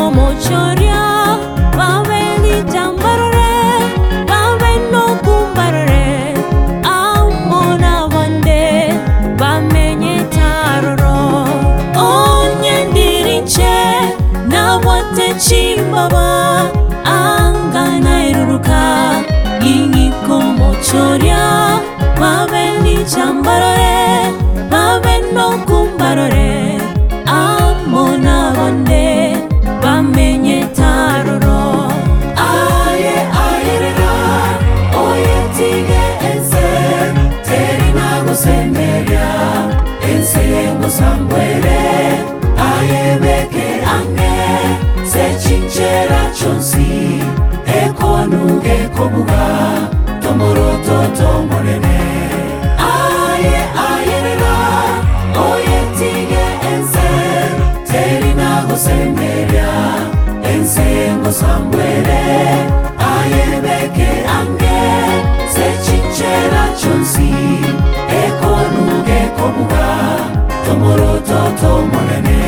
como choria, babeli jambarore, babeno kumbarore, amona vande, bamenye taroro, onye ndirinche, na wate chimbaba, angana iruruka, ingi como choria, babeli jambarore, babeno kumbarore, amona vande, bamenye taroro. Aye ayerera, oye tige ense, terina gosemeria, ense yengo sambwere, aye beke ange, se chinchera chonsi, eko nuge kobuga, tomoroto tomorene. Aye ayerera, oye tige ense, terina gosemeria, ense yengo sambwere, aye beke ange, se chinchera chonsi, eko nuge kobuga, tomoroto tomorene.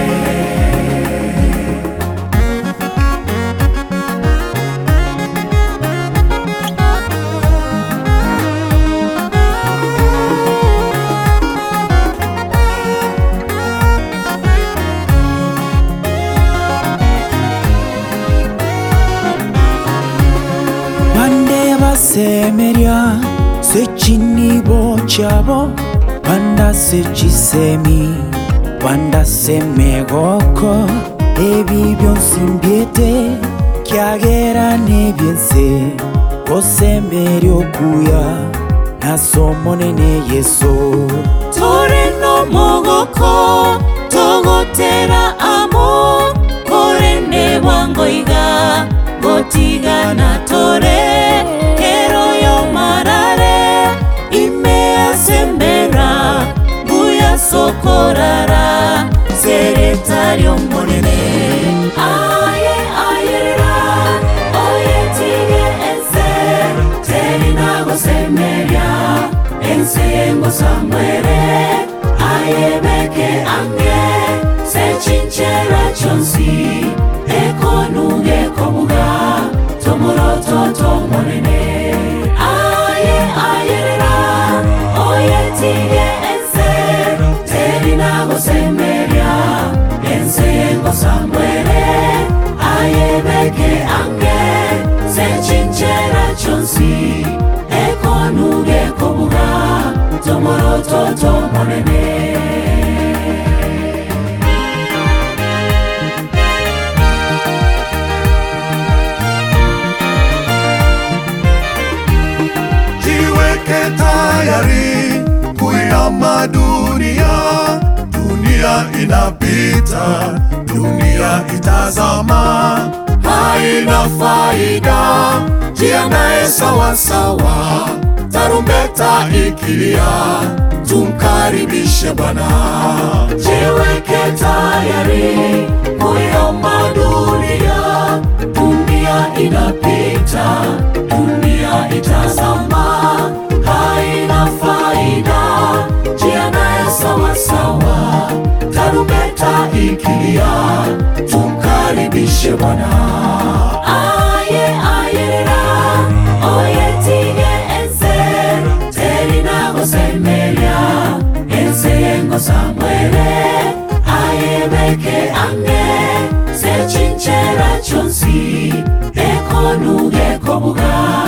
Semeria se chini bochabo wanda se chisemi wanda se megoko ebi bion simbiete kiagera ne biense o semerio kuya na somone ne yeso Toreno mogoko togotera amo korene wangoiga gotiga na tore socorrara, seretario monene. Aye ayerera, oye tige ense, terina gosemeria, ense yengo samwere, aye beke ange, se chinchera chonsi, eko nuge kobuga, tomoroto tomonene. Aye ayerera, oye tige gosemeria, ense yengo sambwere, aye beke ange, se chinchera chonsi, eko nuge kobuga, tomoroto tomonene. Jiweke tayari kuyama dunia, dunia inapita, dunia itazama, haina faida, jiandae sawa sawa, tarumbeta ikilia, tumkaribishe Bwana. Jiweke tayari kuyama dunia, dunia inapita, dunia itazama, haina faida, jiandae sawa sawa, tarumbeta ikilia, tumkaribishe Bwana. Aye ayerera, oye tige ense, terina gosemeria, ense yengo sambwere, aye beke ange, se chinchera chonsi, eko nuge kobuga,